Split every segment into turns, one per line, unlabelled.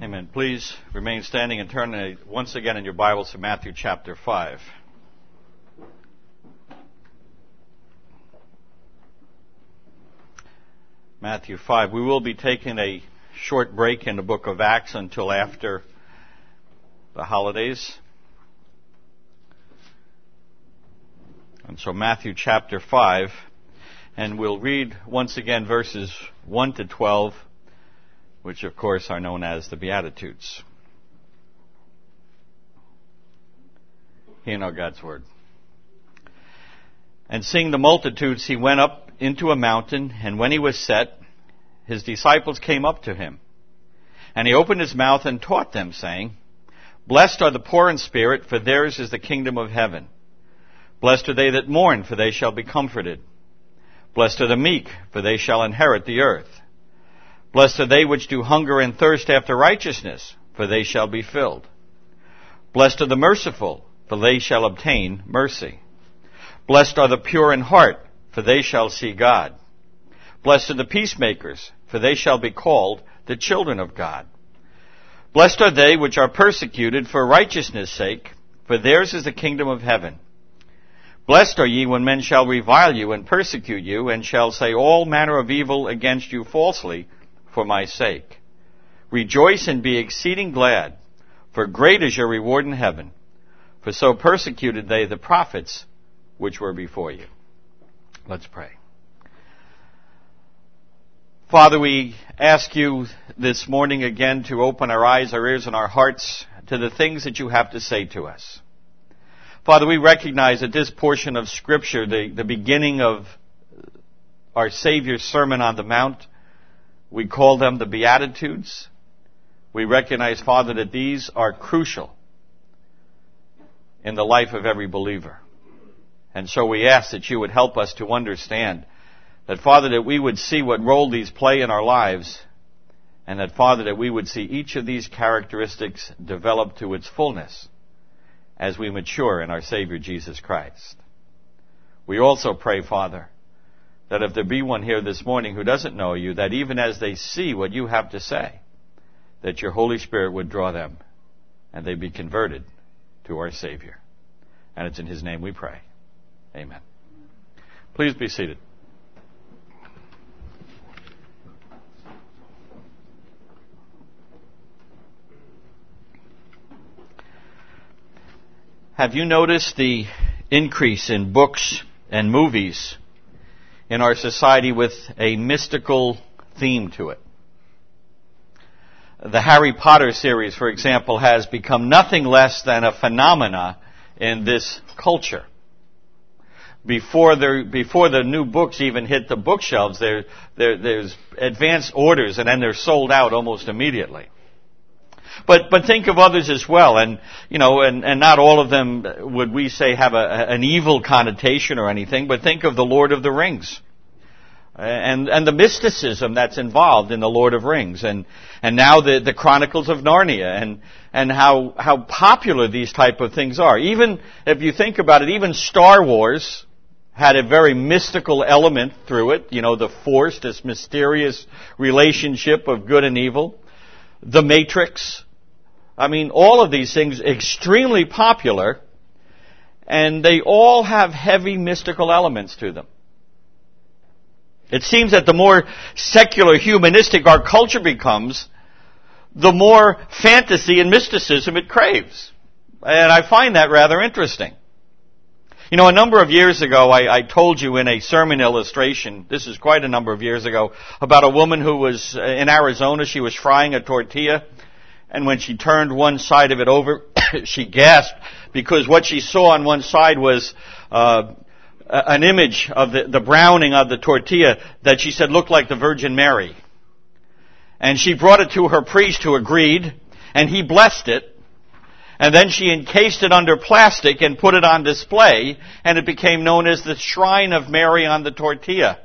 Amen. Please remain standing and turn once again in your Bibles to Matthew chapter 5. Matthew 5. We will be taking a short break in the book of Acts until after the holidays. And so Matthew chapter 5, and we'll read once again verses 1 to 12, which of course are known as the Beatitudes. Hear now God's word. And seeing the multitudes, he went up into a mountain, and when he was set, his disciples came up to him. And he opened his mouth and taught them, saying, Blessed are the poor in spirit, for theirs is the kingdom of heaven. Blessed are they that mourn, for they shall be comforted. Blessed are the meek, for they shall inherit the earth. Blessed are they which do hunger and thirst after righteousness, for they shall be filled. Blessed are the merciful, for they shall obtain mercy. Blessed are the pure in heart, for they shall see God. Blessed are the peacemakers, for they shall be called the children of God. Blessed are they which are persecuted for righteousness' sake, for theirs is the kingdom of heaven. Blessed are ye when men shall revile you and persecute you, and shall say all manner of evil against you falsely for my sake. Rejoice and be exceeding glad, for great is your reward in heaven. For so persecuted they the prophets which were before you. Let's pray. Father, we ask you this morning again to open our eyes, our ears, and our hearts to the things that you have to say to us. Father, we recognize that this portion of Scripture, the beginning of our Savior's Sermon on the Mount, we call them the Beatitudes. We recognize, Father, that these are crucial in the life of every believer. And so we ask that you would help us to understand that, Father, that we would see what role these play in our lives, and that, Father, that we would see each of these characteristics develop to its fullness as we mature in our Savior Jesus Christ. We also pray, Father, that if there be one here this morning who doesn't know you, that even as they see what you have to say, that your Holy Spirit would draw them and they be converted to our Savior. And it's in his name we pray. Amen. Please be seated. Have you noticed the increase in books and movies in our society with a mystical theme to it? The Harry Potter series, for example, has become nothing less than a phenomena in this culture. Before the new books even hit the bookshelves, there's advanced orders, and then they're sold out almost immediately. But think of others as well, and not all of them would we say have an evil connotation or anything. But think of the Lord of the Rings, and the mysticism that's involved in the Lord of Rings, and now the Chronicles of Narnia, and how popular these type of things are. Even if you think about it, even Star Wars had a very mystical element through it. The Force, this mysterious relationship of good and evil. The Matrix. All of these things extremely popular, and they all have heavy mystical elements to them. It seems that the more secular, humanistic our culture becomes, the more fantasy and mysticism it craves. And I find that rather interesting. A number of years ago, I told you in a sermon illustration, this is quite a number of years ago, about a woman who was in Arizona. She was frying a tortilla, and when she turned one side of it over, she gasped because what she saw on one side was an image of the browning of the tortilla that she said looked like the Virgin Mary. And she brought it to her priest, who agreed, and he blessed it. And then she encased it under plastic and put it on display, and it became known as the Shrine of Mary on the Tortilla.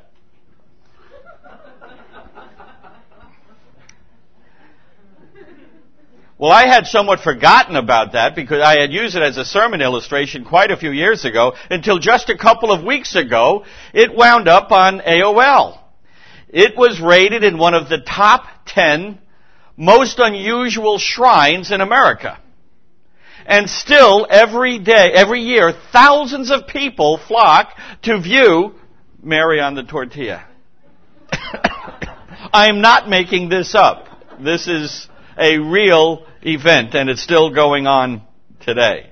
Well, I had somewhat forgotten about that because I had used it as a sermon illustration quite a few years ago, until just a couple of weeks ago, it wound up on AOL. It was rated in one of the top 10 most unusual shrines in America. And still, every year, thousands of people flock to view Mary on the tortilla. I am not making this up. This is a real event, and it's still going on today.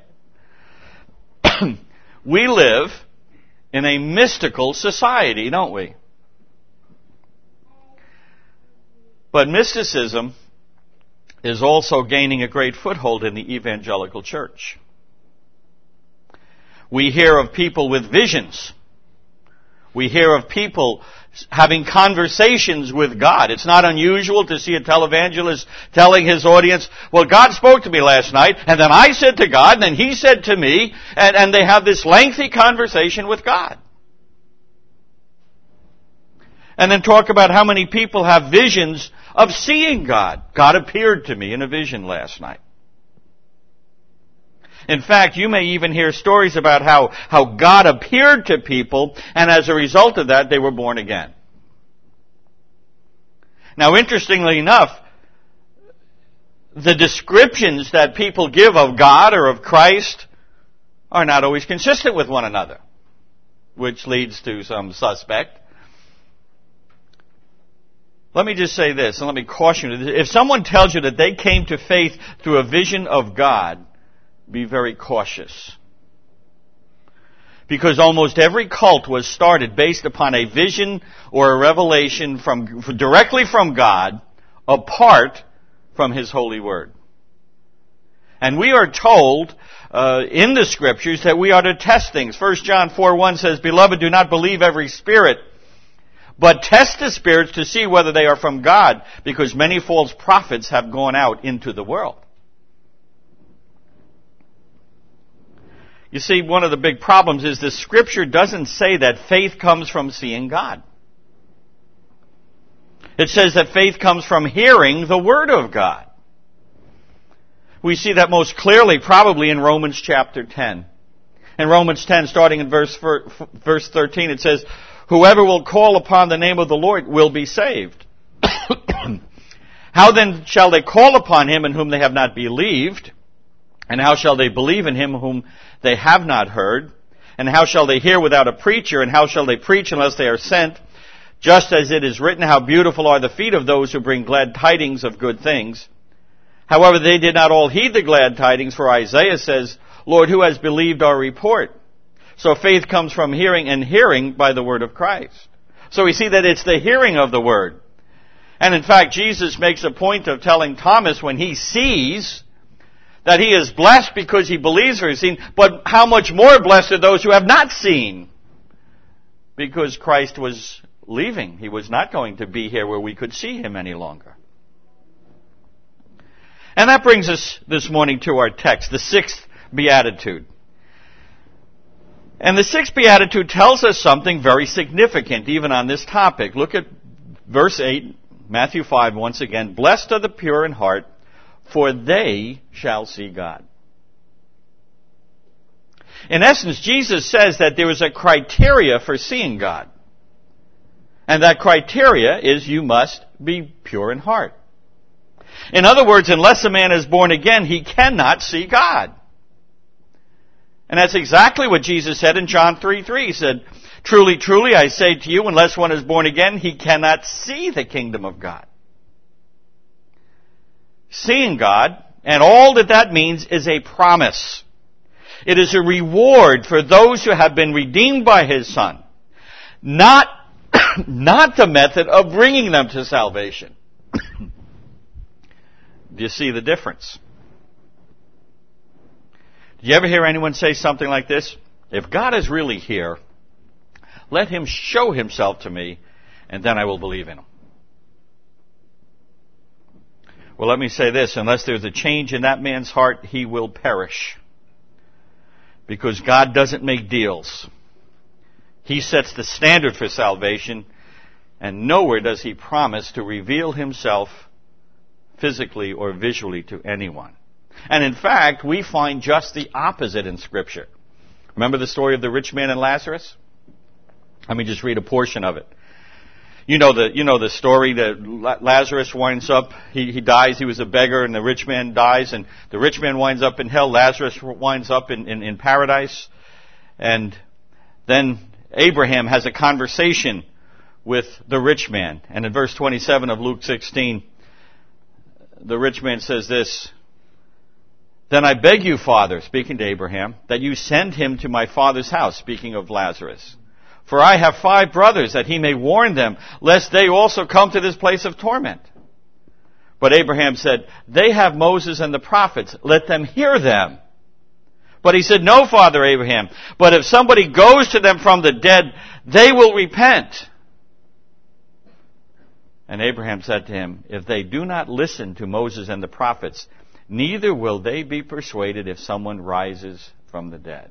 We live in a mystical society, don't we? But mysticism is also gaining a great foothold in the evangelical church. We hear of people with visions. We hear of people having conversations with God. It's not unusual to see a televangelist telling his audience, well, God spoke to me last night, and then I said to God, and then He said to me, and they have this lengthy conversation with God. And then talk about how many people have visions of seeing God. God appeared to me in a vision last night. In fact, you may even hear stories about how God appeared to people, and as a result of that, they were born again. Now, interestingly enough, the descriptions that people give of God or of Christ are not always consistent with one another, which leads to some suspect. Let me just say this, and let me caution you. If someone tells you that they came to faith through a vision of God, be very cautious. Because almost every cult was started based upon a vision or a revelation directly from God, apart from His holy word. And we are told in the Scriptures that we are to test things. 1 John 4:1 says, "Beloved, do not believe every spirit, but test the spirits to see whether they are from God, because many false prophets have gone out into the world." You see, one of the big problems is the Scripture doesn't say that faith comes from seeing God. It says that faith comes from hearing the Word of God. We see that most clearly probably in Romans chapter 10. In Romans 10, starting in verse 13, it says, "Whoever will call upon the name of the Lord will be saved." How then shall they call upon Him in whom they have not believed? And how shall they believe in Him whom they have not heard? And how shall they hear without a preacher? And how shall they preach unless they are sent? Just as it is written, how beautiful are the feet of those who bring glad tidings of good things. However, they did not all heed the glad tidings, for Isaiah says, "Lord, who has believed our report?" So faith comes from hearing, and hearing by the word of Christ. So we see that it's the hearing of the word. And in fact, Jesus makes a point of telling Thomas when he sees that he is blessed because he believes or has seen, but how much more blessed are those who have not seen? Because Christ was leaving. He was not going to be here where we could see Him any longer. And that brings us this morning to our text, the 6th Beatitude. And the 6th Beatitude tells us something very significant even on this topic. Look at verse 8, Matthew 5, once again. "Blessed are the pure in heart, for they shall see God." In essence, Jesus says that there is a criteria for seeing God. And that criteria is you must be pure in heart. In other words, unless a man is born again, he cannot see God. And that's exactly what Jesus said in John 3:3. He said, "Truly, truly, I say to you, unless one is born again, he cannot see the kingdom of God." Seeing God, and all that means, is a promise. It is a reward for those who have been redeemed by His Son. Not the method of bringing them to salvation. Do you see the difference? Do you ever hear anyone say something like this? "If God is really here, let Him show Himself to me, and then I will believe in Him." Well, let me say this. Unless there's a change in that man's heart, he will perish. Because God doesn't make deals. He sets the standard for salvation, and nowhere does He promise to reveal Himself physically or visually to anyone. And in fact, we find just the opposite in Scripture. Remember the story of the rich man and Lazarus? Let me just read a portion of it. You know the story that Lazarus winds up, he dies, he was a beggar, and the rich man dies, and the rich man winds up in hell, Lazarus winds up in paradise. And then Abraham has a conversation with the rich man. And in verse 27 of Luke 16, the rich man says this, "Then I beg you, Father," speaking to Abraham, "that you send him to my father's house," speaking of Lazarus. "For I have 5 brothers, that he may warn them, lest they also come to this place of torment." But Abraham said, "They have Moses and the prophets. Let them hear them." But he said, "No, Father Abraham, but if somebody goes to them from the dead, they will repent." And Abraham said to him, "If they do not listen to Moses and the prophets, neither will they be persuaded if someone rises from the dead."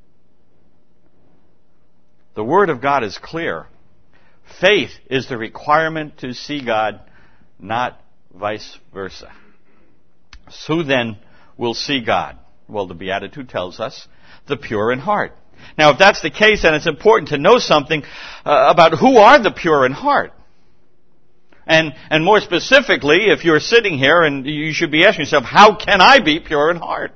The Word of God is clear. Faith is the requirement to see God, not vice versa. So who then will see God? Well, the Beatitude tells us, the pure in heart. Now, if that's the case, then it's important to know something about who are the pure in heart. And more specifically, if you're sitting here, and you should be asking yourself, how can I be pure in heart?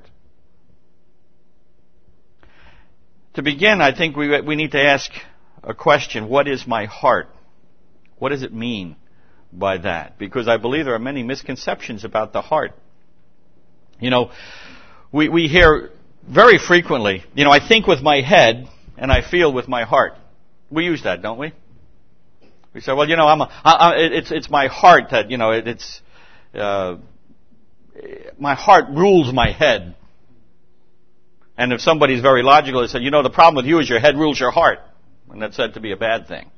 To begin, I think we need to ask a question. What is my heart? What does it mean by that? Because I believe there are many misconceptions about the heart. We hear very frequently, I think with my head and I feel with my heart. We use that, don't we? We say, well, it's my heart that, my heart rules my head. And if somebody's very logical, they say, the problem with you is your head rules your heart. And that's said to be a bad thing.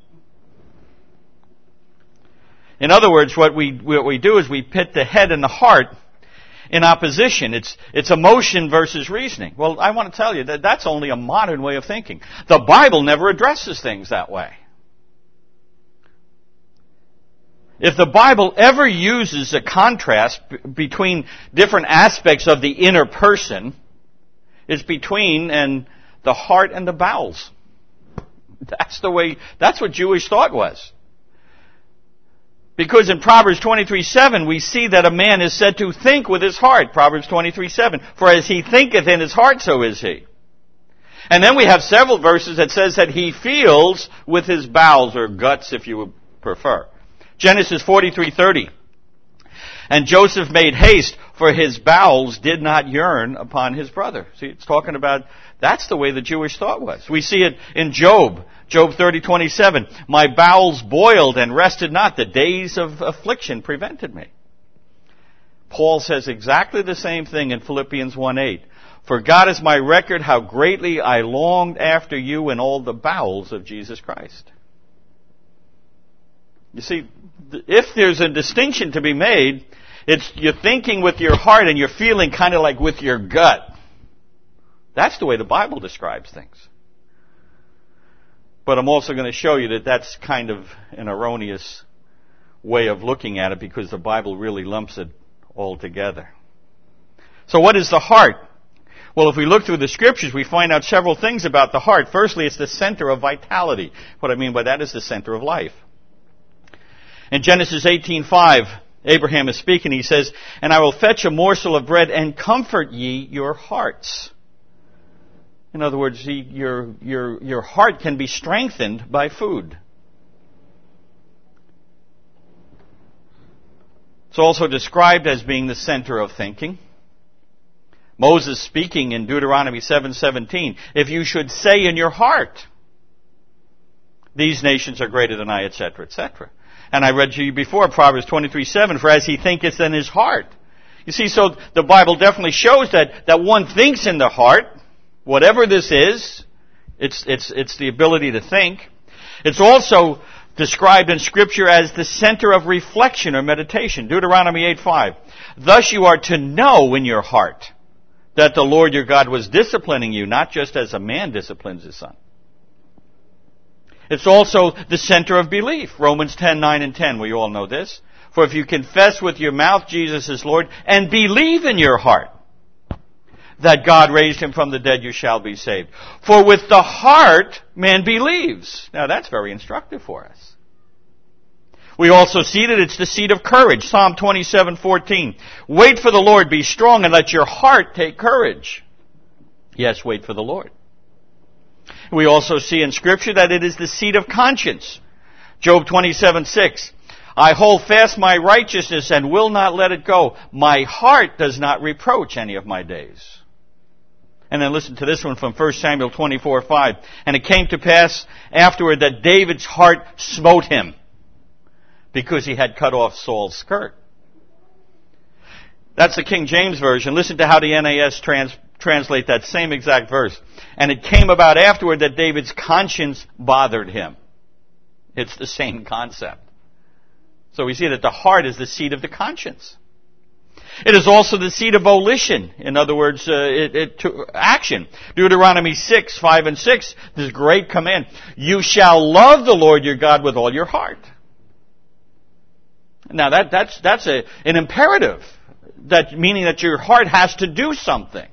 In other words, what we do is we pit the head and the heart in opposition. It's emotion versus reasoning. Well, I want to tell you that that's only a modern way of thinking. The Bible never addresses things that way. If the Bible ever uses a contrast between different aspects of the inner person, it's between the heart and the bowels. That's what Jewish thought was. Because in Proverbs 23:7, we see that a man is said to think with his heart. Proverbs 23:7, "For as he thinketh in his heart, so is he." And then we have several verses that says that he feels with his bowels, or guts if you would prefer. Genesis 43:30. "And Joseph made haste, for his bowels did not yearn upon his brother." See, it's talking about, that's the way the Jewish thought was. We see it in Job 30:27. "My bowels boiled and rested not. The days of affliction prevented me." Paul says exactly the same thing in Philippians 1:8. "For God is my record, how greatly I longed after you in all the bowels of Jesus Christ." You see, if there's a distinction to be made, it's you're thinking with your heart and you're feeling kind of like with your gut. That's the way the Bible describes things. But I'm also going to show you that that's kind of an erroneous way of looking at it, because the Bible really lumps it all together. So what is the heart? Well, if we look through the Scriptures, we find out several things about the heart. Firstly, it's the center of vitality. What I mean by that is the center of life. In Genesis 18:5, Abraham is speaking. He says, "And I will fetch a morsel of bread and comfort ye your hearts." In other words, your heart can be strengthened by food. It's also described as being the center of thinking. Moses speaking in Deuteronomy 7:17, "If you should say in your heart, these nations are greater than I," etc., etc. And I read to you before, Proverbs 23:7, "For as he thinketh in his heart." You see, so the Bible definitely shows that one thinks in the heart. Whatever this is, it's the ability to think. It's also described in Scripture as the center of reflection or meditation. Deuteronomy 8:5. "Thus you are to know in your heart that the Lord your God was disciplining you, not just as a man disciplines his son." It's also the center of belief. Romans 10:9 and 10, we all know this. "For if you confess with your mouth Jesus is Lord, and believe in your heart that God raised him from the dead, you shall be saved. For with the heart man believes." Now that's very instructive for us. We also see that it's the seat of courage. Psalm 27:14. Wait for the Lord, be strong, and let your heart take courage. Yes, wait for the Lord. We also see in Scripture that it is the seat of conscience. Job 27:6. I hold fast my righteousness and will not let it go. My heart does not reproach any of my days. And then listen to this one from 1 Samuel 24:5. And it came to pass afterward that David's heart smote him because he had cut off Saul's skirt. That's the King James Version. Listen to how the NAS translate that same exact verse. And it came about afterward that David's conscience bothered him. It's the same concept. So we see that the heart is the seat of the conscience. It is also the seat of volition. In other words, action. Deuteronomy 6:5 and 6, this great command. You shall love the Lord your God with all your heart. Now that's an imperative. Meaning that your heart has to do something.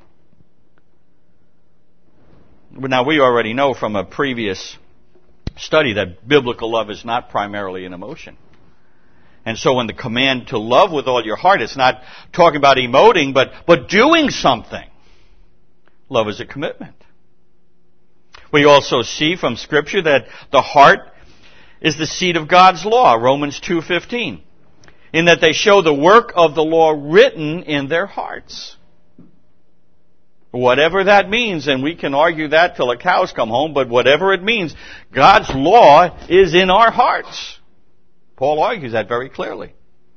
Now we already know from a previous study that biblical love is not primarily an emotion. And so when the command to love with all your heart, it's not talking about emoting, but doing something. Love is a commitment. We also see from Scripture that the heart is the seat of God's law, Romans 2:15, in that they show the work of the law written in their hearts. Whatever that means, and we can argue that till the cows come home, but whatever it means, God's law is in our hearts. Paul argues that very clearly.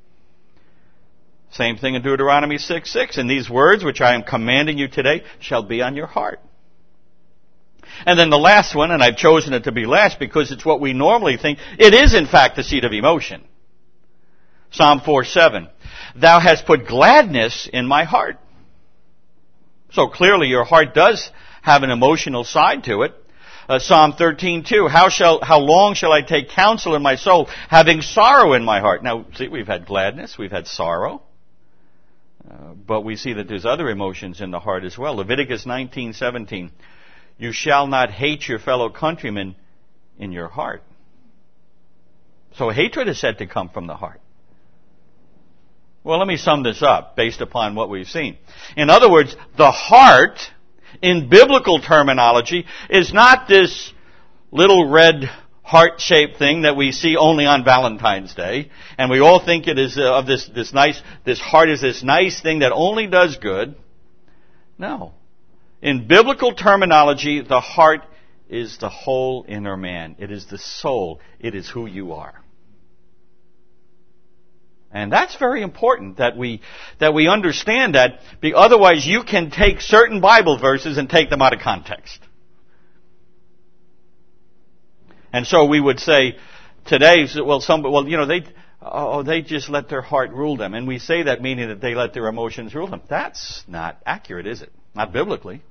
Same thing in Deuteronomy 6:6. And these words which I am commanding you today shall be on your heart. And then the last one, and I've chosen it to be last because it's what we normally think, it is in fact the seat of emotion. Psalm 4:7. Thou hast put gladness in my heart. So clearly your heart does have an emotional side to it. Psalm 13:2. How long shall I take counsel in my soul, having sorrow in my heart? Now, see, we've had gladness, we've had sorrow, but we see that there's other emotions in the heart as well. Leviticus 19:17. You shall not hate your fellow countrymen in your heart. So hatred is said to come from the heart. Well, let me sum this up based upon what we've seen. In other words, the heart, in biblical terminology, is not this little red heart-shaped thing that we see only on Valentine's Day, and we all think it is of this heart is this nice thing that only does good. No. In biblical terminology, the heart is the whole inner man. It is the soul. It is who you are. And that's very important that we understand that, otherwise you can take certain Bible verses and take them out of context. And so we would say today, they just let their heart rule them. And we say that meaning that they let their emotions rule them. That's not accurate, is it? Not biblically.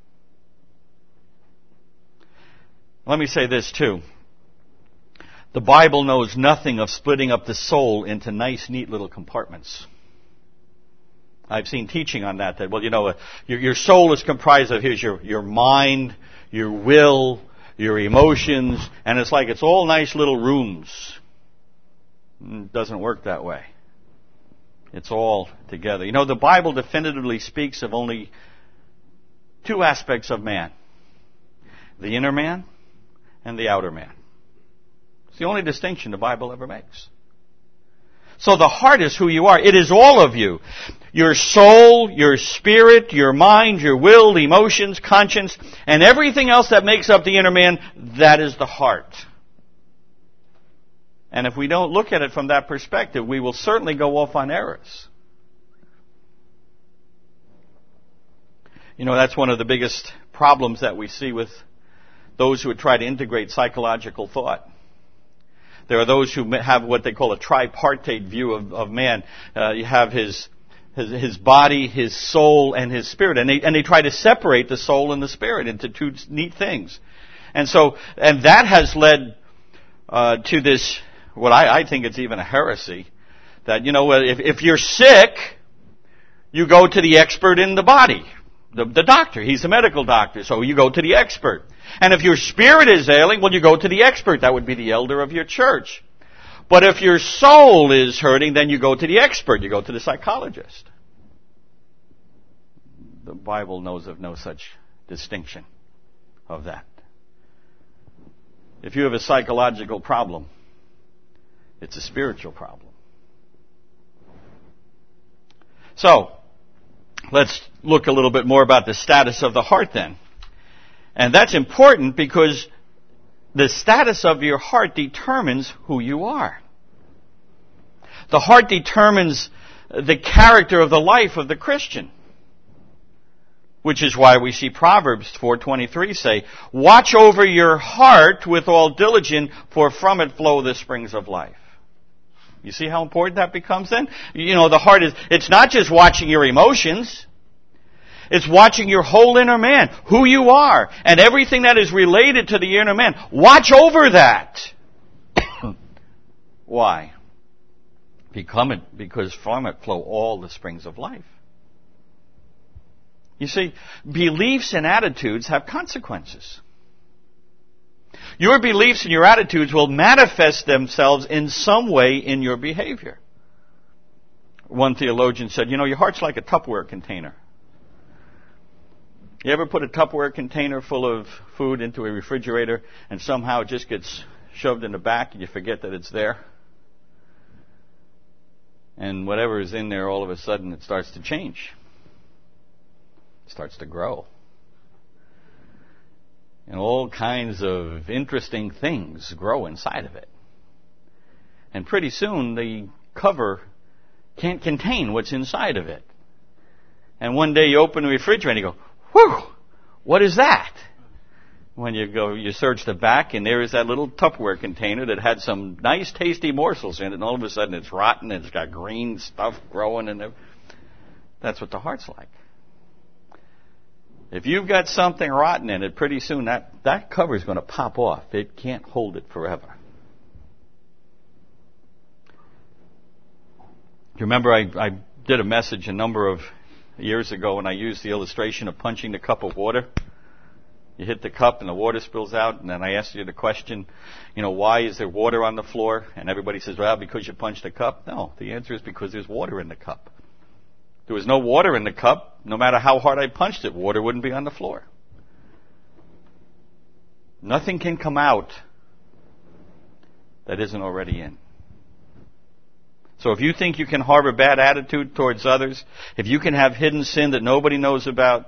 Let me say this too. The Bible knows nothing of splitting up the soul into nice, neat little compartments. I've seen teaching on that your soul is comprised of your mind, your will, your emotions, and it's all nice little rooms. It doesn't work that way. It's all together. The Bible definitively speaks of only two aspects of man. The inner man and the outer man. It's the only distinction the Bible ever makes. So the heart is who you are. It is all of you. Your soul, your spirit, your mind, your will, emotions, conscience, and everything else that makes up the inner man, that is the heart. And if we don't look at it from that perspective, we will certainly go off on errors. That's one of the biggest problems that we see with those who would try to integrate psychological thought. There are those who have what they call a tripartite view of man. You have his body, his soul, and his spirit. And they try to separate the soul and the spirit into two neat things. And that has led to this, what I think it's even a heresy, that, if you're sick, you go to the expert in the body. The doctor. He's the medical doctor. So you go to the expert. And if your spirit is ailing, well, you go to the expert. That would be the elder of your church. But if your soul is hurting, then you go to the expert. You go to the psychologist. The Bible knows of no such distinction of that. If you have a psychological problem, it's a spiritual problem. So, let's look a little bit more about the status of the heart then. And that's important because the status of your heart determines who you are. The heart determines the character of the life of the Christian. Which is why we see Proverbs 4:23 say, "Watch over your heart with all diligence, for from it flow the springs of life." You see how important that becomes then? You know, the heart it's not just watching your emotions. It's watching your whole inner man, who you are, and everything that is related to the inner man. Watch over that. Why? Because from it flow all the springs of life. You see, beliefs and attitudes have consequences. Your beliefs and your attitudes will manifest themselves in some way in your behavior. One theologian said, you know, your heart's like a Tupperware container. You ever put a Tupperware container full of food into a refrigerator and somehow it just gets shoved in the back and you forget that it's there? And whatever is in there, all of a sudden it starts to change. Starts to grow. And all kinds of interesting things grow inside of it. And pretty soon the cover can't contain what's inside of it. And one day you open the refrigerator and you go, whew, what is that? When you search the back and there is that little Tupperware container that had some nice tasty morsels in it and all of a sudden it's rotten and it's got green stuff growing in it. That's what the heart's like. If you've got something rotten in it, pretty soon that cover is going to pop off. It can't hold it forever. You remember I did a message a number of years ago and I used the illustration of punching the cup of water. You hit the cup and the water spills out, and then I asked you the question, you know, why is there water on the floor? And everybody says, well, because you punched the cup. No, the answer is because there's water in the cup. If there was no water in the cup, no matter how hard I punched it, water wouldn't be on the floor. Nothing can come out that isn't already in. So if you think you can harbor bad attitude towards others, if you can have hidden sin that nobody knows about,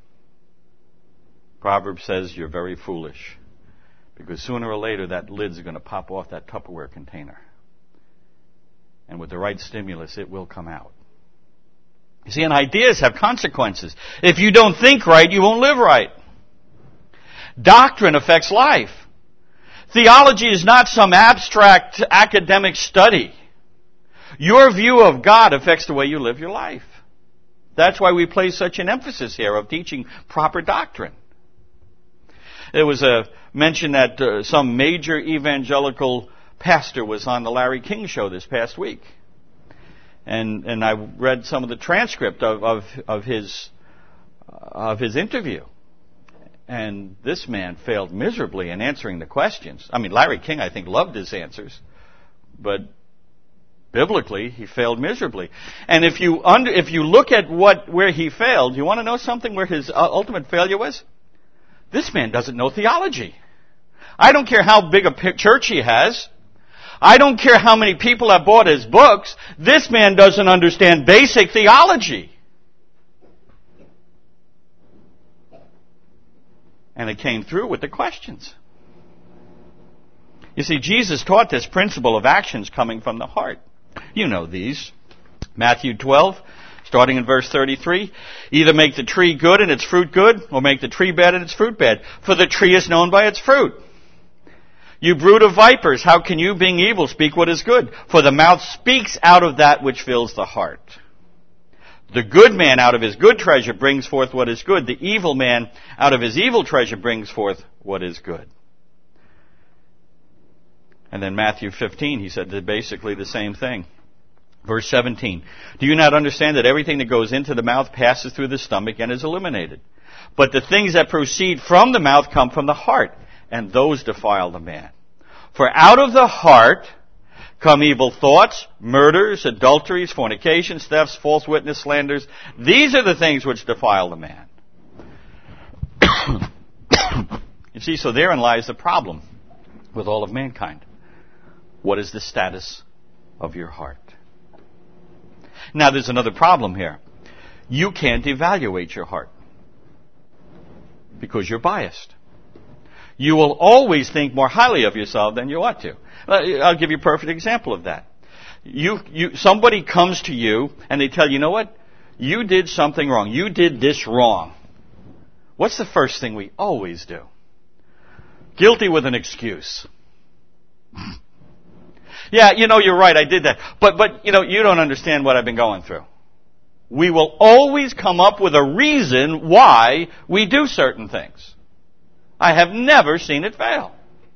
Proverbs says you're very foolish. Because sooner or later that lid's going to pop off that Tupperware container. And with the right stimulus, it will come out. You see, and ideas have consequences. If you don't think right, you won't live right. Doctrine affects life. Theology is not some abstract academic study. Your view of God affects the way you live your life. That's why we place such an emphasis here of teaching proper doctrine. There was a mention that some major evangelical pastor was on the Larry King show this past week. And I read some of the transcript of his interview. And this man failed miserably in answering the questions. I mean, Larry King, I think, loved his answers. But biblically, he failed miserably. And if you look at where he failed, you want to know something where his ultimate failure was? This man doesn't know theology. I don't care how big a church he has. I don't care how many people have bought his books. This man doesn't understand basic theology. And it came through with the questions. You see, Jesus taught this principle of actions coming from the heart. You know these. Matthew 12, starting in verse 33. Either make the tree good and its fruit good, or make the tree bad and its fruit bad. For the tree is known by its fruit. You brood of vipers, how can you, being evil, speak what is good? For the mouth speaks out of that which fills the heart. The good man out of his good treasure brings forth what is good. The evil man out of his evil treasure brings forth what is good. And then Matthew 15, he said basically the same thing. Verse 17. Do you not understand that everything that goes into the mouth passes through the stomach and is eliminated? But the things that proceed from the mouth come from the heart, and those defile the man. For out of the heart come evil thoughts, murders, adulteries, fornications, thefts, false witness, slanders. These are the things which defile the man. You see, so therein lies the problem with all of mankind. What is the status of your heart? Now, there's another problem here. You can't evaluate your heart because you're biased. You will always think more highly of yourself than you ought to. I'll give you a perfect example of that. Somebody comes to you and they tell you, you know what? You did something wrong. You did this wrong. What's the first thing we always do? Guilty with an excuse. Yeah, you're right, I did that. But you don't understand what I've been going through. We will always come up with a reason why we do certain things. I have never seen it fail.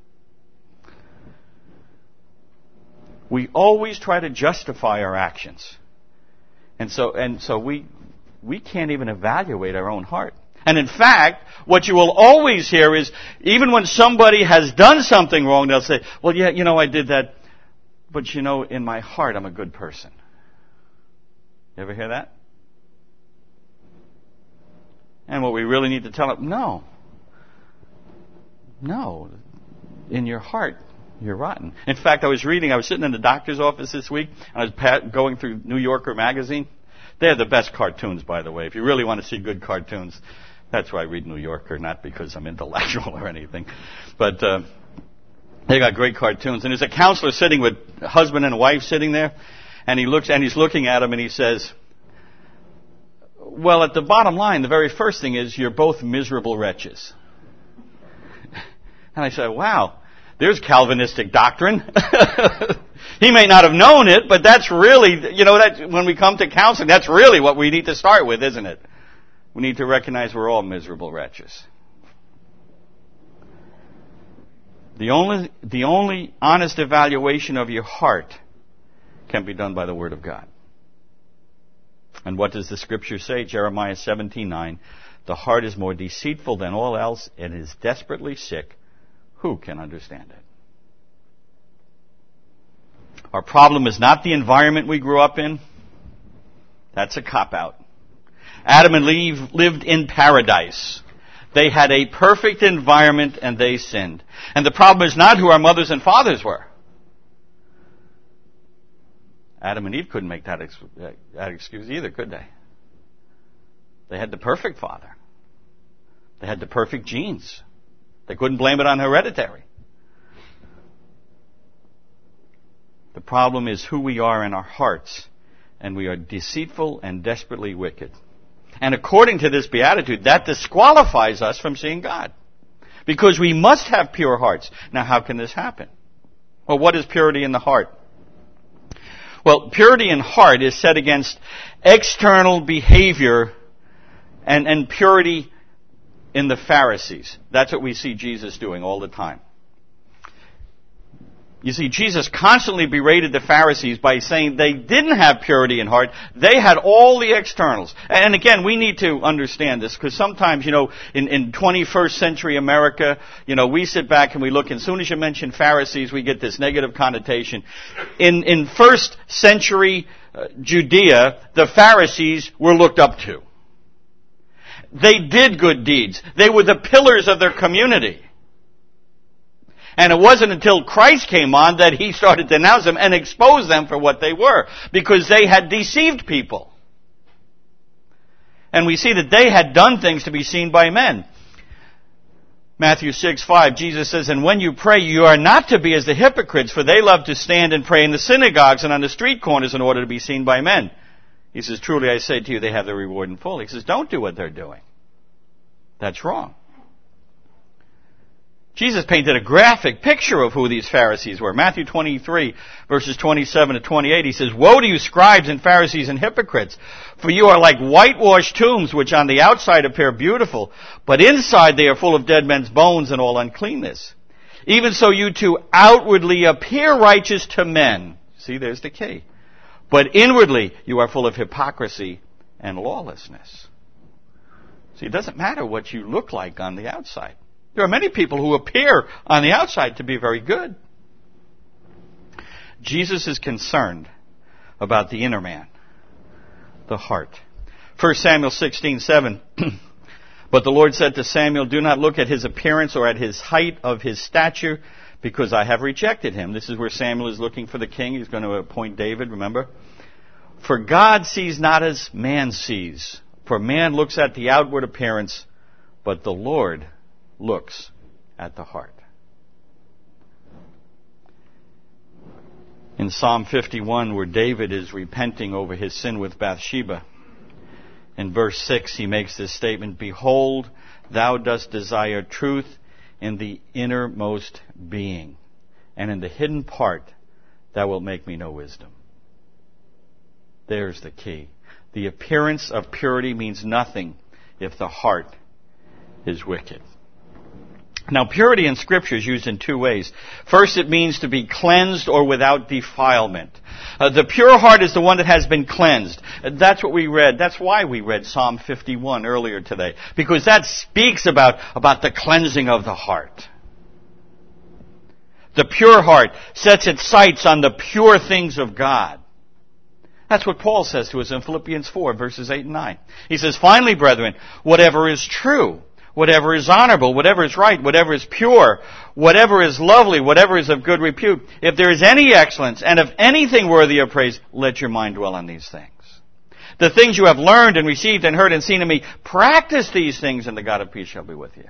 We always try to justify our actions. And so we can't even evaluate our own heart. And in fact, what you will always hear is, even when somebody has done something wrong, they'll say, well, yeah, I did that, but in my heart, I'm a good person. You ever hear that? And what we really need to tell them, no, in your heart, you're rotten. In fact, I was sitting in the doctor's office this week, and I was going through New Yorker magazine. They're the best cartoons, by the way. If you really want to see good cartoons, that's why I read New Yorker, not because I'm intellectual or anything. But they got great cartoons. And there's a counselor sitting with a husband and a wife sitting there, and he's looking at him, and he says, well, at the bottom line, the very first thing is you're both miserable wretches. And I said, wow, there's Calvinistic doctrine. He may not have known it, but that's really, that when we come to counseling, that's really what we need to start with, isn't it? We need to recognize we're all miserable wretches. The only honest evaluation of your heart can be done by the Word of God. And what does the Scripture say? Jeremiah 17:9, the heart is more deceitful than all else and is desperately sick. Who can understand it? Our problem is not the environment we grew up in. That's a cop-out. Adam and Eve lived in paradise. They had a perfect environment and they sinned. And the problem is not who our mothers and fathers were. Adam and Eve couldn't make that excuse either, could they? They had the perfect father. They had the perfect genes. They couldn't blame it on hereditary. The problem is who we are in our hearts, and we are deceitful and desperately wicked. And according to this beatitude, that disqualifies us from seeing God. Because we must have pure hearts. Now, how can this happen? Well, what is purity in the heart? Well, purity in heart is set against external behavior and purity in the Pharisees. That's what we see Jesus doing all the time. You see, Jesus constantly berated the Pharisees by saying they didn't have purity in heart. They had all the externals. And again, we need to understand this because sometimes, in 21st century America, we sit back and we look, and as soon as you mention Pharisees, we get this negative connotation. In first century Judea, the Pharisees were looked up to. They did good deeds. They were the pillars of their community. And it wasn't until Christ came on that he started to denounce them and expose them for what they were, because they had deceived people. And we see that they had done things to be seen by men. Matthew 6:5, Jesus says, and when you pray, you are not to be as the hypocrites, for they love to stand and pray in the synagogues and on the street corners in order to be seen by men. He says, truly I say to you, they have their reward in full. He says, don't do what they're doing. That's wrong. Jesus painted a graphic picture of who these Pharisees were. Matthew 23, verses 27 to 28, he says, woe to you, scribes and Pharisees and hypocrites, for you are like whitewashed tombs, which on the outside appear beautiful, but inside they are full of dead men's bones and all uncleanness. Even so you too outwardly appear righteous to men. See, there's the key. But inwardly you are full of hypocrisy and lawlessness. See, it doesn't matter what you look like on the outside. There are many people who appear on the outside to be very good. Jesus is concerned about the inner man, the heart. 1 Samuel 16:7. But the Lord said to Samuel, do not look at his appearance or at his height of his stature, because I have rejected him. This is where Samuel is looking for the king. He's going to appoint David, remember? For God sees not as man sees. For man looks at the outward appearance, but the Lord looks at the heart. In Psalm 51, where David is repenting over his sin with Bathsheba, in verse 6 he makes this statement, behold, thou dost desire truth in the innermost being, and in the hidden part thou wilt make me know wisdom. There's the key. The appearance of purity means nothing if the heart is wicked. Now, purity in Scripture is used in two ways. First, it means to be cleansed or without defilement. The pure heart is the one that has been cleansed. That's what we read. That's why we read Psalm 51 earlier today. Because that speaks about the cleansing of the heart. The pure heart sets its sights on the pure things of God. That's what Paul says to us in Philippians 4, verses 8 and 9. He says, finally, brethren, whatever is true, whatever is honorable, whatever is right, whatever is pure, whatever is lovely, whatever is of good repute, if there is any excellence and if anything worthy of praise, let your mind dwell on these things. The things you have learned and received and heard and seen in me, practice these things and the God of peace shall be with you.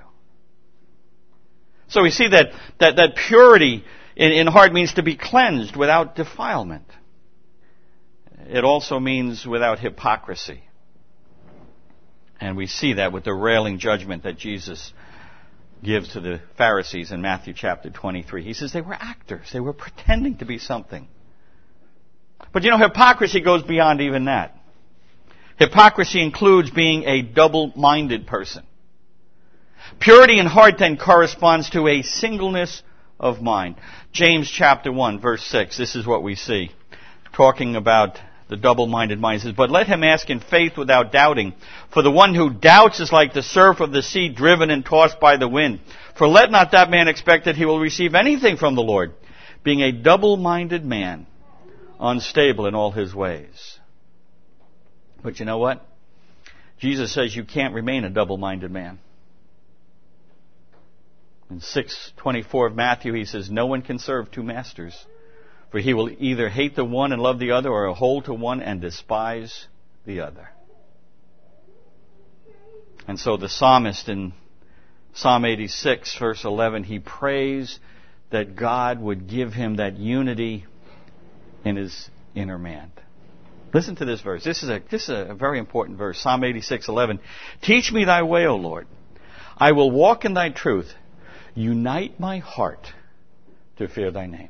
So we see that purity in heart means to be cleansed without defilement. It also means without hypocrisy. And we see that with the railing judgment that Jesus gives to the Pharisees in Matthew chapter 23. He says they were actors. They were pretending to be something. But hypocrisy goes beyond even that. Hypocrisy includes being a double-minded person. Purity in heart then corresponds to a singleness of mind. James chapter 1, verse 6, this is what we see. Talking about the double-minded mind, says, but let him ask in faith without doubting. For the one who doubts is like the surf of the sea, driven and tossed by the wind. For let not that man expect that he will receive anything from the Lord, being a double-minded man, unstable in all his ways. But you know what? Jesus says you can't remain a double-minded man. In 6:24 of Matthew, he says, no one can serve two masters. For he will either hate the one and love the other, or hold to one and despise the other. And so the psalmist in Psalm 86, verse 11, he prays that God would give him that unity in his inner man. Listen to this verse. This is a very important verse. Psalm 86:11. Teach me thy way, O Lord. I will walk in thy truth. Unite my heart to fear thy name.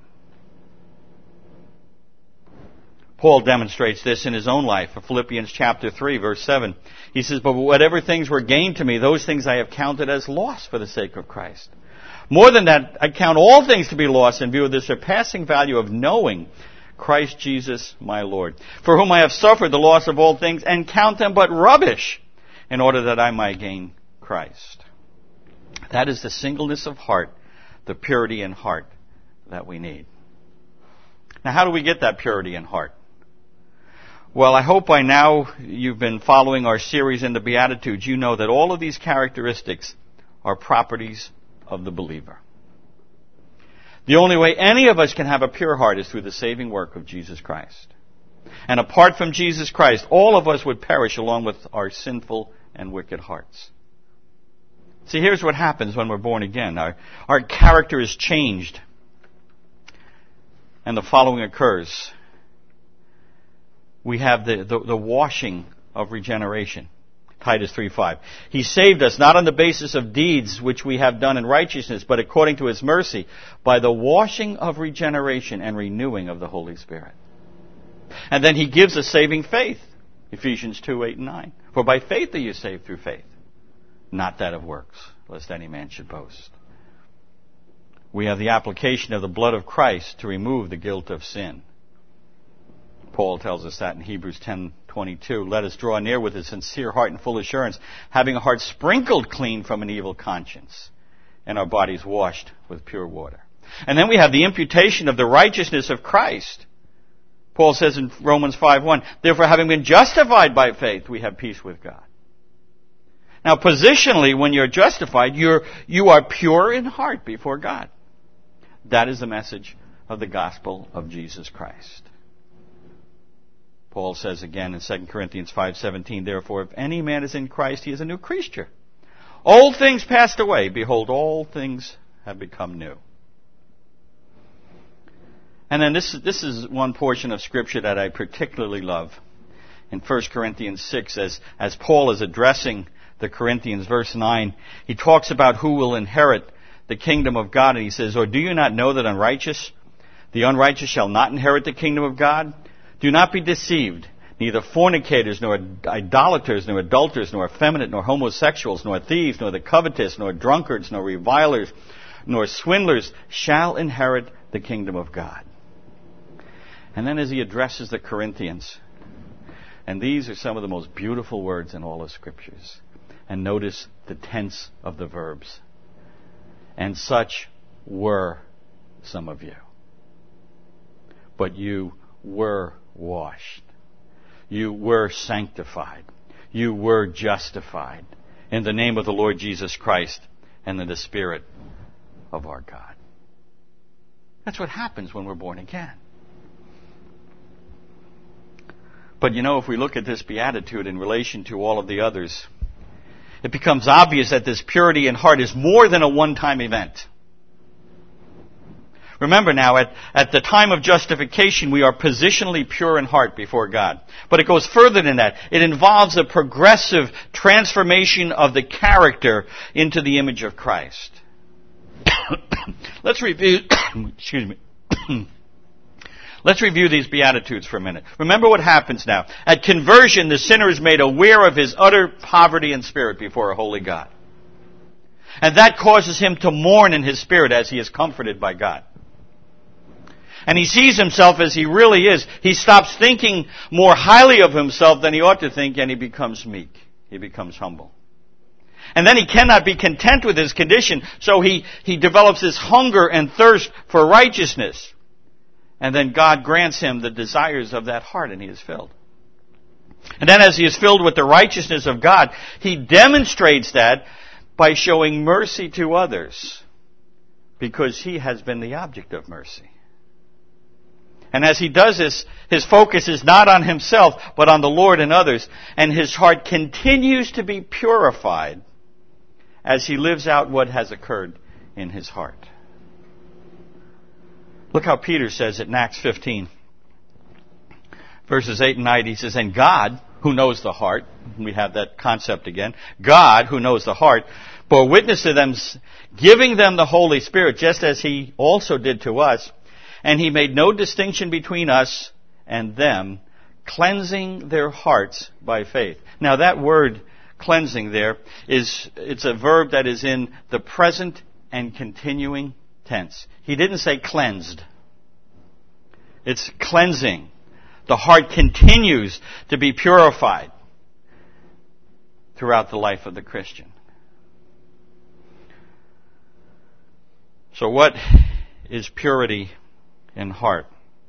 Paul demonstrates this in his own life. In Philippians chapter 3, verse 7, he says, but whatever things were gained to me, those things I have counted as loss for the sake of Christ. More than that, I count all things to be lost in view of the surpassing value of knowing Christ Jesus my Lord, for whom I have suffered the loss of all things, and count them but rubbish, in order that I might gain Christ. That is the singleness of heart, the purity in heart that we need. Now, how do we get that purity in heart? Well, I hope by now you've been following our series in the Beatitudes. You know that all of these characteristics are properties of the believer. The only way any of us can have a pure heart is through the saving work of Jesus Christ. And apart from Jesus Christ, all of us would perish along with our sinful and wicked hearts. See, here's what happens when we're born again. Our character is changed. And the following occurs. We have the washing of regeneration. Titus 3:5. He saved us not on the basis of deeds which we have done in righteousness, but according to his mercy, by the washing of regeneration and renewing of the Holy Spirit. And then he gives us saving faith. Ephesians 2:8 and 9. For by faith are you saved through faith, not that of works, lest any man should boast. We have the application of the blood of Christ to remove the guilt of sin. Paul tells us that in Hebrews 10:22. Let us draw near with a sincere heart and full assurance, having a heart sprinkled clean from an evil conscience, and our bodies washed with pure water. And then we have the imputation of the righteousness of Christ. Paul says in Romans 5:1, therefore having been justified by faith, we have peace with God. Now positionally, when you're justified, you are pure in heart before God. That is the message of the gospel of Jesus Christ. Paul says again in 2 Corinthians 5:17, therefore if any man is in Christ, he is a new creature. Old things passed away. Behold, all things have become new. And then this is one portion of Scripture that I particularly love. In 1 Corinthians 6, as Paul is addressing the Corinthians, verse 9, he talks about who will inherit the kingdom of God. And he says, or do you not know that the unrighteous shall not inherit the kingdom of God? Do not be deceived. Neither fornicators, nor idolaters, nor adulterers, nor effeminate, nor homosexuals, nor thieves, nor the covetous, nor drunkards, nor revilers, nor swindlers shall inherit the kingdom of God. And then as he addresses the Corinthians, and these are some of the most beautiful words in all of Scriptures. And notice the tense of the verbs. And such were some of you. But you were washed. You were sanctified. You were justified in the name of the Lord Jesus Christ and in the Spirit of our God. That's what happens when we're born again. But if we look at this beatitude in relation to all of the others, it becomes obvious that this purity in heart is more than a one-time event. Remember now, at the time of justification, we are positionally pure in heart before God. But it goes further than that. It involves a progressive transformation of the character into the image of Christ. Let's review, Let's review these Beatitudes for a minute. Remember what happens now. At conversion, the sinner is made aware of his utter poverty in spirit before a holy God. And that causes him to mourn in his spirit as he is comforted by God. And he sees himself as he really is. He stops thinking more highly of himself than he ought to think, and he becomes meek. He becomes humble. And then he cannot be content with his condition, so he develops this hunger and thirst for righteousness. And then God grants him the desires of that heart, and he is filled. And then as he is filled with the righteousness of God, he demonstrates that by showing mercy to others, because he has been the object of mercy. And as he does this, his focus is not on himself, but on the Lord and others. And his heart continues to be purified as he lives out what has occurred in his heart. Look how Peter says it in Acts 15. Verses 8 and 9, he says, and God, who knows the heart, we have that concept again, God, who knows the heart, bore witness to them, giving them the Holy Spirit, just as he also did to us. And he made no distinction between us and them, cleansing their hearts by faith. Now that word cleansing there it's a verb that is in the present and continuing tense. He didn't say cleansed. It's cleansing. The heart continues to be purified throughout the life of the Christian. So what is purity in heart?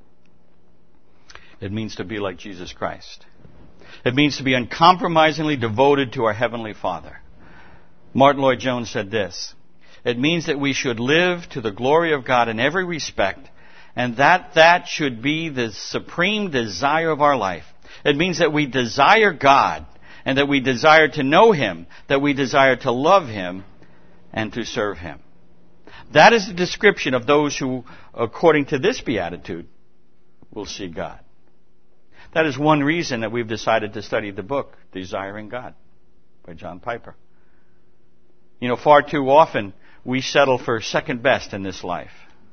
It means to be like Jesus Christ. It means to be uncompromisingly devoted to our Heavenly Father. Martin Lloyd-Jones said this: it means that we should live to the glory of God in every respect, and that should be the supreme desire of our life. It means that we desire God, and that we desire to know Him, that we desire to love Him, and to serve Him. That is the description of those who, according to this beatitude, will see God. That is one reason that we've decided to study the book, Desiring God, by John Piper. You know, far too often we settle for second best in this life.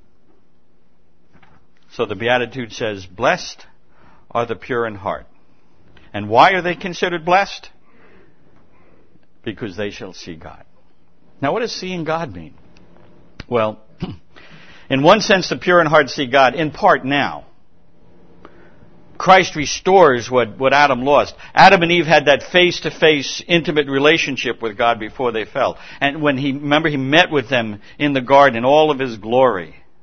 So the beatitude says, blessed are the pure in heart. And why are they considered blessed? Because they shall see God. Now, what does seeing God mean? Well, in one sense, the pure in heart see God. In part now. Christ restores what Adam lost. Adam and Eve had that face-to-face, intimate relationship with God before they fell. And when he met with them in the garden in all of His glory,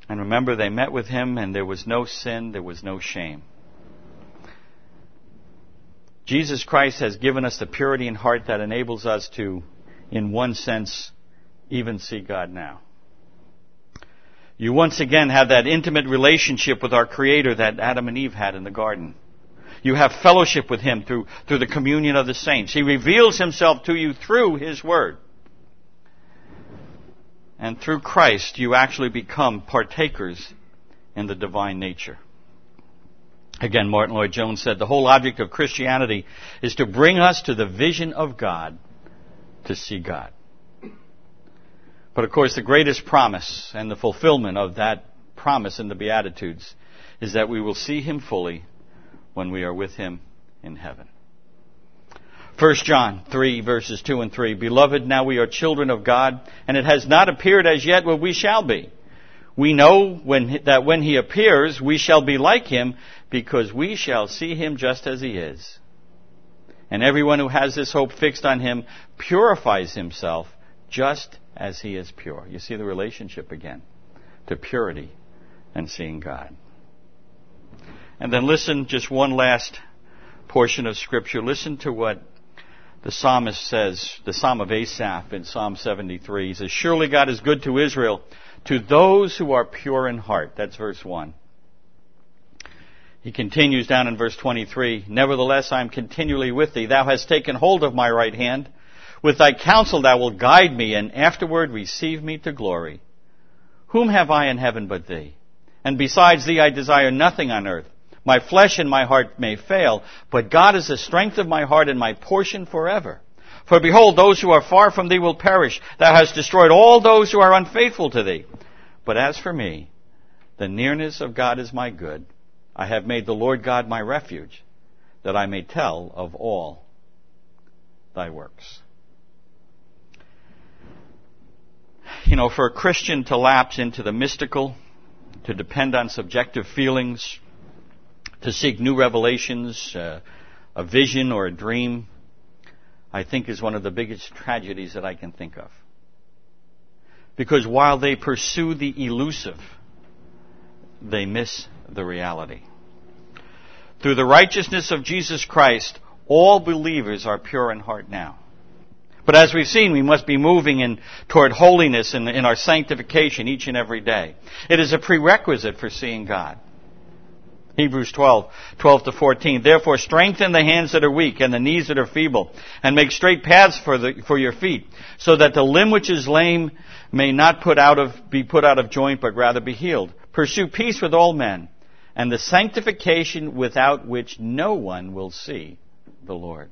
And remember, they met with him, and there was no sin, there was no shame. Jesus Christ has given us the purity in heart that enables us to, in one sense, even see God now. You once again have that intimate relationship with our Creator that Adam and Eve had in the garden. You have fellowship with Him through the communion of the saints. He reveals Himself to you through His Word. And through Christ, you actually become partakers in the divine nature. Again, Martin Lloyd-Jones said, the whole object of Christianity is to bring us to the vision of God, to see God. But of course, the greatest promise and the fulfillment of that promise in the Beatitudes is that we will see Him fully when we are with Him in heaven. 1 John 3, verses 2 and 3. Beloved, now we are children of God, and it has not appeared as yet what we shall be. We know that when He appears, we shall be like Him, because we shall see Him just as He is. And everyone who has this hope fixed on Him purifies himself just as He is pure. You see the relationship again to purity and seeing God. And then listen, just one last portion of Scripture. Listen to what the psalmist says, the Psalm of Asaph in Psalm 73. He says, surely God is good to Israel, to those who are pure in heart. That's verse 1. He continues down in verse 23, nevertheless I am continually with thee. Thou hast taken hold of my right hand. With thy counsel thou wilt guide me, and afterward receive me to glory. Whom have I in heaven but thee? And besides thee I desire nothing on earth. My flesh and my heart may fail, but God is the strength of my heart and my portion forever. For behold, those who are far from thee will perish. Thou hast destroyed all those who are unfaithful to thee. But as for me, the nearness of God is my good. I have made the Lord God my refuge, that I may tell of all thy works. You know, for a Christian to lapse into the mystical, to depend on subjective feelings, to seek new revelations, a vision or a dream, I think is one of the biggest tragedies that I can think of. Because while they pursue the elusive, they miss the reality. Through the righteousness of Jesus Christ, all believers are pure in heart now. But as we've seen, we must be moving toward holiness in our sanctification each and every day. It is a prerequisite for seeing God. Hebrews 12 to 14. Therefore strengthen the hands that are weak and the knees that are feeble, and make straight paths for your feet, so that the limb which is lame may not be put out of joint, but rather be healed. Pursue peace with all men, and the sanctification without which no one will see the Lord.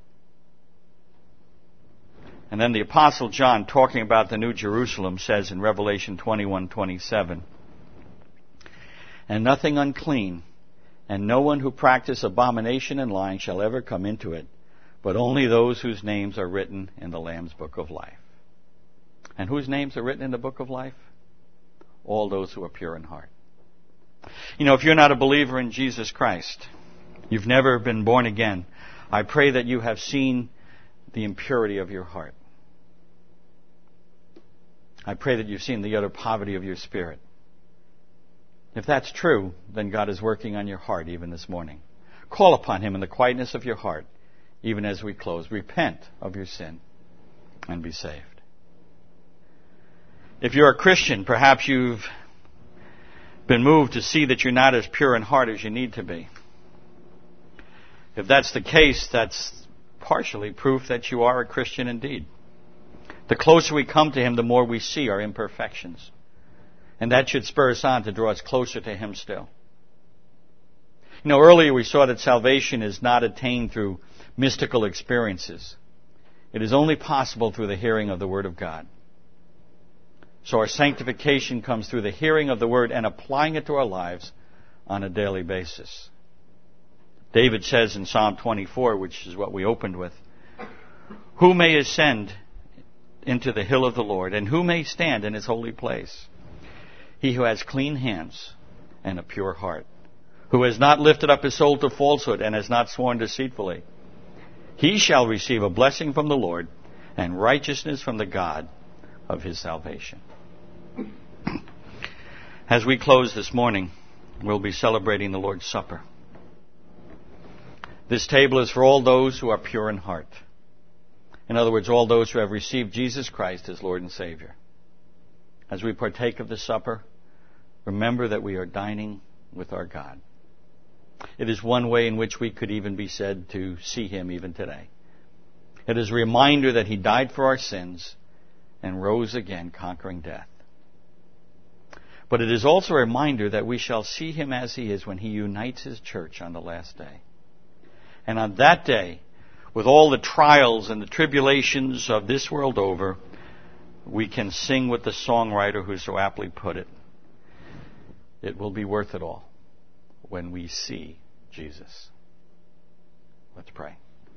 And then the Apostle John, talking about the New Jerusalem, says in Revelation 21:27, and nothing unclean, and no one who practices abomination and lying shall ever come into it, but only those whose names are written in the Lamb's book of life. And whose names are written in the book of life? All those who are pure in heart. You know, if you're not a believer in Jesus Christ, you've never been born again, I pray that you have seen the impurity of your heart. I pray that you've seen the utter poverty of your spirit. If that's true, then God is working on your heart even this morning. Call upon Him in the quietness of your heart, even as we close. Repent of your sin and be saved. If you're a Christian, perhaps you've been moved to see that you're not as pure in heart as you need to be. If that's the case, that's partially proof that you are a Christian indeed. The closer we come to Him, the more we see our imperfections. And that should spur us on to draw us closer to Him still. You know, earlier we saw that salvation is not attained through mystical experiences. It is only possible through the hearing of the Word of God. So our sanctification comes through the hearing of the Word and applying it to our lives on a daily basis. David says in Psalm 24, which is what we opened with, who may ascend into the hill of the Lord, and who may stand in His holy place? He who has clean hands and a pure heart, who has not lifted up his soul to falsehood and has not sworn deceitfully. He shall receive a blessing from the Lord and righteousness from the God of his salvation. As we close this morning, we'll be celebrating the Lord's Supper. This table is for all those who are pure in heart. In other words, all those who have received Jesus Christ as Lord and Savior. As we partake of the supper, remember that we are dining with our God. It is one way in which we could even be said to see Him even today. It is a reminder that He died for our sins and rose again, conquering death. But it is also a reminder that we shall see Him as He is when He unites His church on the last day. And on that day, with all the trials and the tribulations of this world over, we can sing with the songwriter who so aptly put it, it will be worth it all when we see Jesus. Let's pray.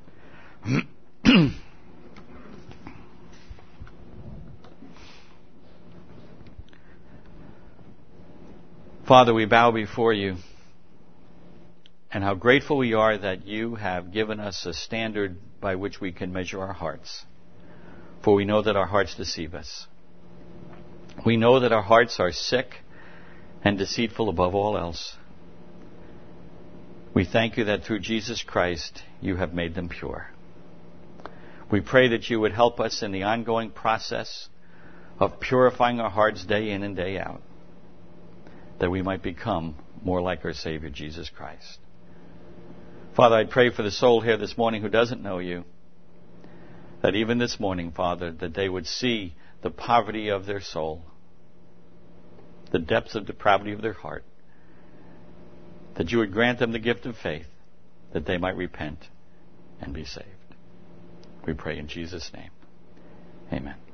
Father, we bow before you, and how grateful we are that you have given us a standard by which we can measure our hearts. For we know that our hearts deceive us. We know that our hearts are sick and deceitful above all else. We thank you that through Jesus Christ you have made them pure. We pray that you would help us in the ongoing process of purifying our hearts day in and day out, that we might become more like our Savior, Jesus Christ. Father, I pray for the soul here this morning who doesn't know you, that even this morning, Father, that they would see the poverty of their soul, the depths of depravity of their heart, that you would grant them the gift of faith, that they might repent and be saved. We pray in Jesus' name. Amen.